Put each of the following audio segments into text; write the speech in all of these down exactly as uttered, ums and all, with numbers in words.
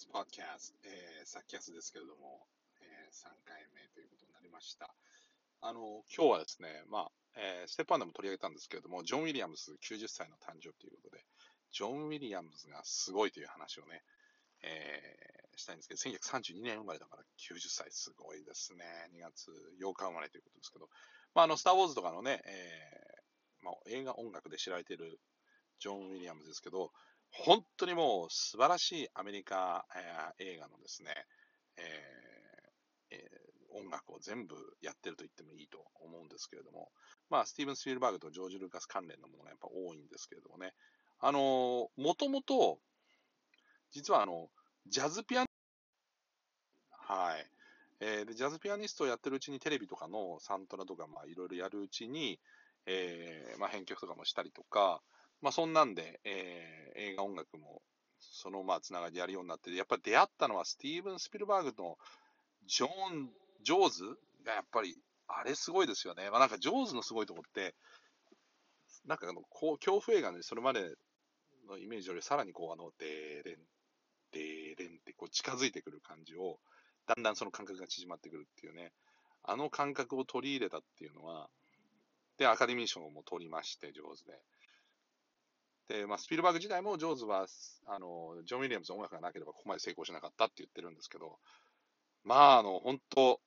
スポッドキャスト、えー、サッキャスですけれども、えー、さんかいめということになりました。あの、今日はですね、まあ、えーステップワンでも取り上げたんですけれども、ジョン・ウィリアムズきゅうじゅっさいの誕生ということで、ジョン・ウィリアムズがすごいという話をね、えーしたいんですけど、せんきゅうひゃくさんじゅうにねん生まれだからきゅうじゅっさい、すごいですね。にがつようか生まれということですけど、まあ、あの、スター・ウォーズとかのね、えーまあ、映画音楽で知られているジョン・ウィリアムズですけど、本当にもう素晴らしいアメリカ、えー映画のですね、えーえー音楽を全部やってると言ってもいいと思うんですけれども、まあ、スティーブン・スピルバーグとジョージ・ルーカス関連のものがやっぱ多いんですけれどもね、あのー、もともと、実はあの、ジャズピアニ、はい。えーで、ジャズピアニストをやってるうちにテレビとかのサントラとか、まあ、いろいろやるうちに、えーまあ、編曲とかもしたりとか、まあ、そんなんで、えー映画音楽も、その、まあ、つながりでやるようになって、やっぱり出会ったのはスティーブン・スピルバーグのジョン、ジョーズがやっぱり、あれすごいですよね。まあ、なんかジョーズのすごいとこって、なんかあの、こう、恐怖映画にそれまでのイメージよりさらにこう、あの、デーレン、デーレンってこう近づいてくる感じを、だんだんその感覚が縮まってくるっていうね、あの感覚を取り入れたっていうのは、で、アカデミー賞も取りまして、上手で。で、まあ、スピルバーグ自体もジョーズは、あの、ジョン・ウィリアムズの音楽がなければここまで成功しなかったって言ってるんですけど、まあ、あの、本当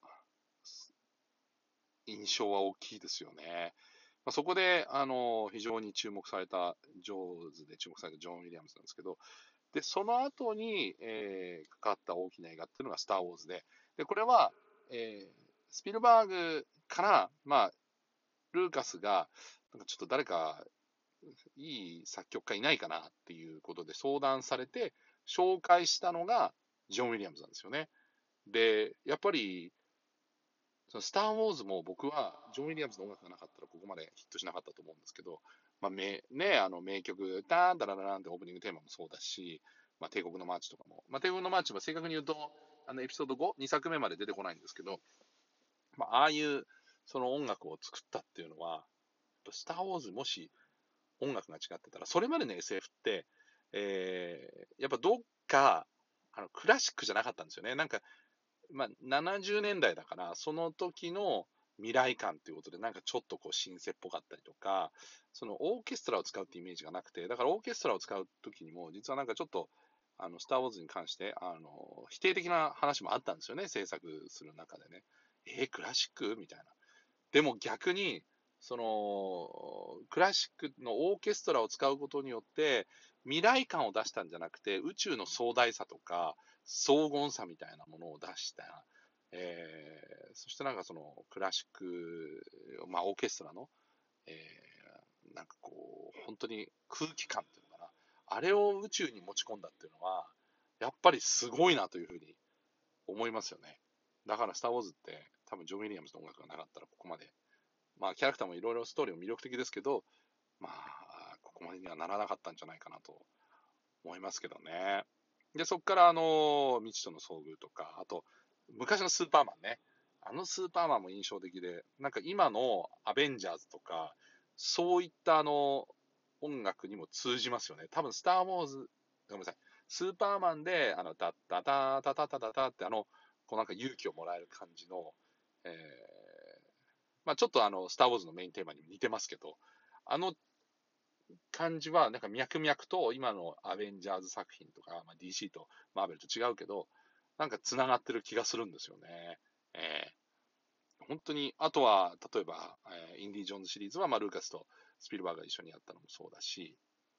印象は大きいですよね。まあ、そこで、あの、非常に注目された、ジョーズで注目されたジョン・ウィリアムズなんですけど、で、その後に、えー、かかった大きな映画っていうのがスター・ウォーズで、で、これは、えー、スピルバーグから、まあ、ルーカスが、なんかちょっと誰かいい作曲家いないかなっていうことで相談されて、紹介したのがジョン・ウィリアムズなんですよね。で、やっぱり、そのスター・ウォーズも僕はジョン・ウィリアムズの音楽がなかったらここまでヒットしなかったと思うんですけど、まあ、名ね、あの名曲、ダーンダララランってオープニングテーマもそうだし、まあ、帝国のマーチとかも、まあ、帝国のマーチは正確に言うと、あのエピソードご、にさくめまで出てこないんですけど、まあ、ああいうその音楽を作ったっていうのは、スター・ウォーズもし音楽が違ってたら、それまでの エスエフ って、えー、やっぱどっか、あのクラシックじゃなかったんですよね。なんかまあ、ななじゅうねんだいだから、その時の未来感ということで、なんかちょっとこう、シンセっぽかったりとか、そのオーケストラを使うってイメージがなくて、だからオーケストラを使う時にも、実はなんかちょっと、あの、スター・ウォーズに関して、あの、否定的な話もあったんですよね、制作する中でね。えー、クラシックみたいな。でも逆に、その、クラシックのオーケストラを使うことによって、未来感を出したんじゃなくて、宇宙の壮大さとか、荘厳さみたいなものを出した。えー、そしてなんかその、クラシック、まあ、オーケストラの、えー、なんかこう、本当に空気感っていうのかな。あれを宇宙に持ち込んだっていうのは、やっぱりすごいなというふうに思いますよね。だから、スター・ウォーズって、多分、ジョン・ウィリアムズの音楽がなかったら、ここまでまあ、キャラクターもいろいろストーリーも魅力的ですけど、まあ、ここまでにはならなかったんじゃないかなと思いますけどね。で、そこから、あの、未知との遭遇とか、あと、昔のスーパーマンね。あのスーパーマンも印象的で、なんか今のアベンジャーズとか、そういったあの、音楽にも通じますよね。多分、スター・ウォーズ、ごめんなさい。スーパーマンで、あの、タッタタタタタタタって、あの、こうなんか勇気をもらえる感じの、えーまあ、ちょっとあの、スター・ウォーズのメインテーマにも似てますけど、あの感じは、なんか脈々と今のアベンジャーズ作品とか、まあ、ディーシー とマーベルと違うけど、なんか繋がってる気がするんですよね。えー、本当に、あとは、例えば、えーインディ・ジョーンズシリーズは、まあ、ルーカスとスピルバーグが一緒にやったのもそうだし、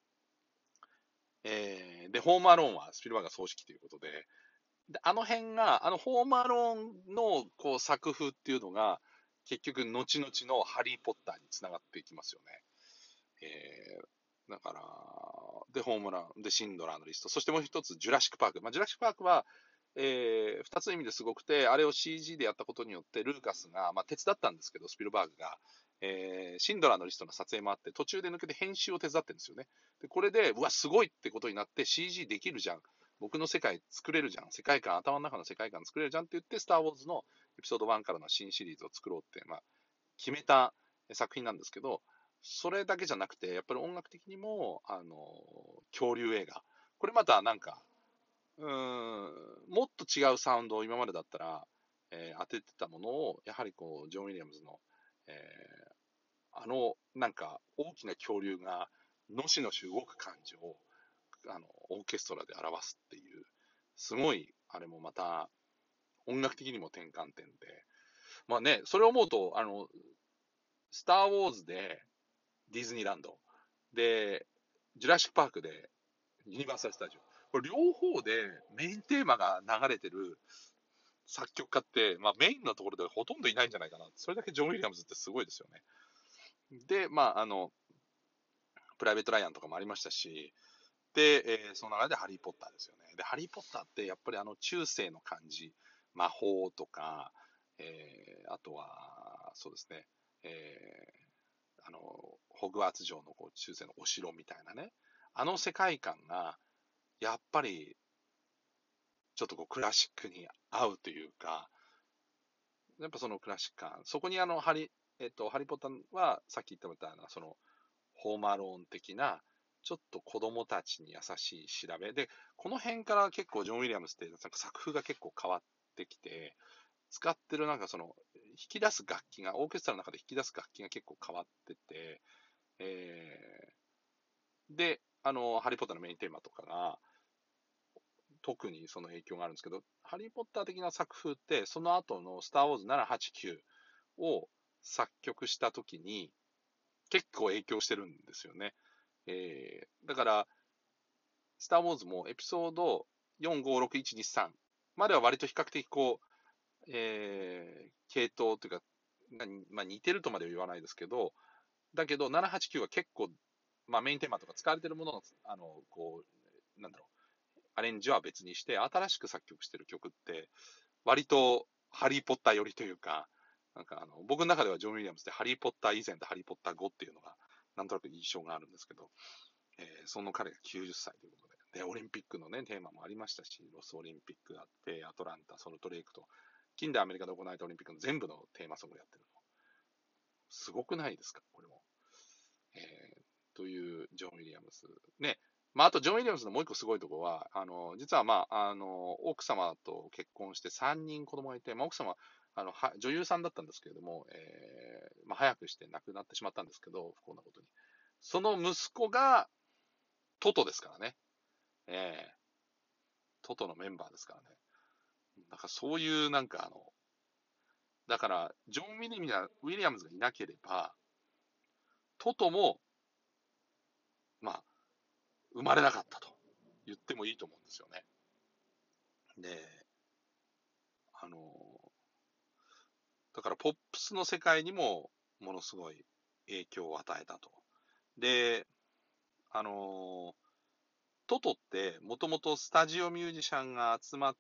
えー、で、ホームアローンはスピルバーグが葬式ということで、であの辺が、あの、ホームアローンのこう作風っていうのが、結局、後々のハリー・ポッターにつながっていきますよね。えー、だから、で、ホームラン、で、シンドラーのリスト、そしてもう一つ、ジュラシック・パーク。まあ、ジュラシック・パークは、えー、二つの意味ですごくて、あれを シージー でやったことによって、ルーカスが、まあ、手伝ったんですけど、スピルバーグが、えー、シンドラーのリストの撮影もあって、途中で抜けて編集を手伝ってるんですよね。で、これで、うわ、すごいってことになって シージー できるじゃん。僕の世界作れるじゃん。世界観、頭の中の世界観作れるじゃんって言って、スター・ウォーズのエピソードワンからの新シリーズを作ろうって、まあ、決めた作品なんですけど、それだけじゃなくて、やっぱり音楽的にも、あの、恐竜映画。これまたなんか、うー違うサウンドを今までだったら、えー当ててたものを、やはりこう、ジョン・ウィリアムズの、えーあの、なんか、大きな恐竜が、のしのし動く感じを、あの、オーケストラで表すっていう、すごい、あれもまた、音楽的にも転換点で、まあね、それを思うと、あの、スター・ウォーズでディズニーランド、で、ジュラシック・パークでユニバーサル・スタジオ。これ両方でメインテーマが流れてる作曲家って、まあメインのところではほとんどいないんじゃないかな。それだけジョン・ウィリアムズってすごいですよね。で、まああの、プライベート・ライアンとかもありましたし、で、えーその中でハリー・ポッターですよね。で、ハリー・ポッターってやっぱりあの中世の感じ、魔法とか、えーあとは、そうですね、えーあの、ホグワーツ城のこう中世のお城みたいなね、あの世界観が、やっぱり、ちょっとこうクラシックに合うというか、やっぱそのクラシック感、そこにあの、ハリ、えっと、ハリーポッターは、さっき言ったみたいな、その、ホームアローン的な、ちょっと子供たちに優しい調べ。で、この辺から結構ジョン・ウィリアムズってなんか作風が結構変わってきて、使ってるなんかその、引き出す楽器が、オーケストラの中で引き出す楽器が結構変わってて、えー、で、あの、ハリー・ポッターのメインテーマとかが、特にその影響があるんですけど、ハリー・ポッター的な作風って、その後のスター・ウォーズななはちきゅうを作曲した時に結構影響してるんですよね。えー、だから、スター・ウォーズもエピソードよん、ご、ろく、いち、に、さんまでは割と比較的こう、えー、系統というか、まあ、似てるとまでは言わないですけど、だけどななはちきゅうは結構、まあ、メインテーマとか使われてるものの、あの、こう、なんだろう、アレンジは別にして、新しく作曲してる曲って、割とハリー・ポッター寄りというか、なんかあの、僕の中ではジョン・ウィリアムズってハリー・ポッター以前とハリー・ポッター後っていうのが、なんとなく印象があるんですけど、えーその彼がきゅうじゅっさいということで、で、オリンピックのね、テーマもありましたし、ロスオリンピックがあって、アトランタ、ソルトレイクと、近代アメリカで行われたオリンピックの全部のテーマソングをやってるの。すごくないですか、これも。えー、というジョン・ウィリアムズ。ね。まあ、あと、ジョン・ウィリアムズのもう一個すごいところは、あの、実はまあ、あの、奥様と結婚してさんにん子供がいて、まあ、奥様、あの、は女優さんだったんですけれども、えー、まあ、早くして亡くなってしまったんですけど、不幸なことに。その息子がトトですからね。えー、トトのメンバーですからね。だからそういうなんかあの、だから、ジョン・ウィリアウィリアムズがいなければ、トトも、まあ、生まれなかったと言ってもいいと思うんですよね。で、あの、だからポップスの世界にもものすごい影響を与えたと。で、あの、トトってもともとスタジオミュージシャンが集まって、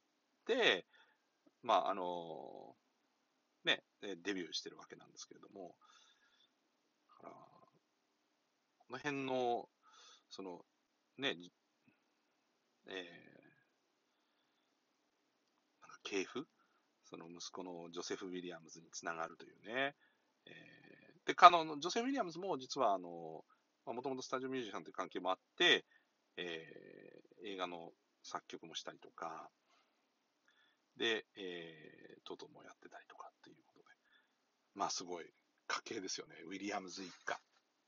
まあ、あの、ね、デビューしてるわけなんですけれども、だからこの辺の、その、ね、えー、系譜その息子のジョセフ・ウィリアムズにつながるというね。えー、で、彼の、ジョセフ・ウィリアムズも実は、あの、もともとスタジオミュージシャンという関係もあって、えー、映画の作曲もしたりとか、で、えー、トトもやってたりとかっていうことで、まあすごい家系ですよね。ウィリアムズ一家。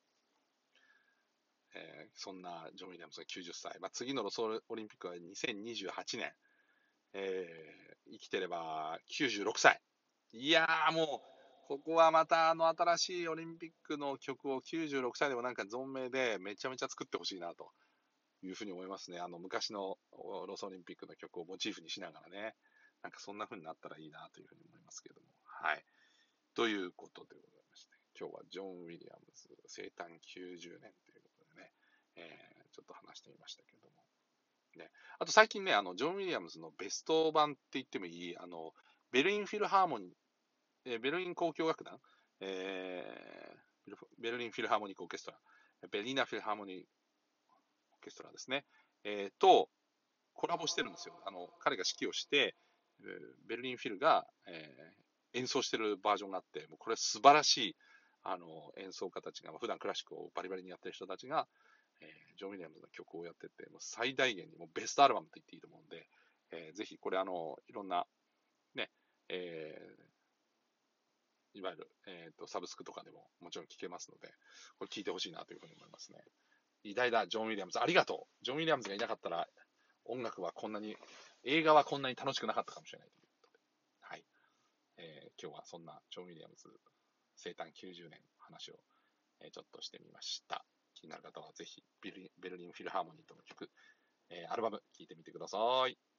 えー、そんなジョン・ウィリアムズがきゅうじゅっさい。まあ、次のロスオリンピックはにせんにじゅうはちねん。えー、生きてればきゅうじゅうろくさい。いやーもう、ここはまたあの新しいオリンピックの曲をきゅうじゅうろくさいでもなんか存命でめちゃめちゃ作ってほしいなというふうに思いますね。あの昔のロスオリンピックの曲をモチーフにしながらね。なんかそんな風になったらいいなというふうに思いますけれども。はい。ということでございまして、今日はジョン・ウィリアムズ生誕きゅうじゅうねんということでね、えー、ちょっと話してみましたけれども。ね、あと最近ね、あの、ジョン・ウィリアムズのベスト版って言ってもいい、あの、ベルリンフィルハーモニー、えーベルリン交響楽団、えー、ベルリンフィルハーモニックオーケストラ、ベリーナフィルハーモニーオーケストラですね、えー、とコラボしてるんですよ。あの、彼が指揮をして、ベルリンフィルが、えー演奏してるバージョンがあって、もうこれ素晴らしい、あの、演奏家たちが、普段クラシックをバリバリにやってる人たちが、えージョン・ウィリアムズの曲をやってて、もう最大限にもうベストアルバムと言っていいと思うんで、えで、ぜひこれあの、いろんな、ね、えー、いわゆる、えーと、サブスクとかでももちろん聞けますので、これ聞いてほしいなというふうに思いますね。偉大だ、ジョン・ウィリアムズ。ありがとう。ジョン・ウィリアムズがいなかったら、音楽はこんなに、映画はこんなに楽しくなかったかもしれないということで。はい。えー、今日はそんなジョン・ウィリアムズ生誕きゅうじゅうねんの話を、えー、ちょっとしてみました。気になる方はぜひベルリン、ベルリンフィルハーモニーとの曲、えー、アルバム聴いてみてください。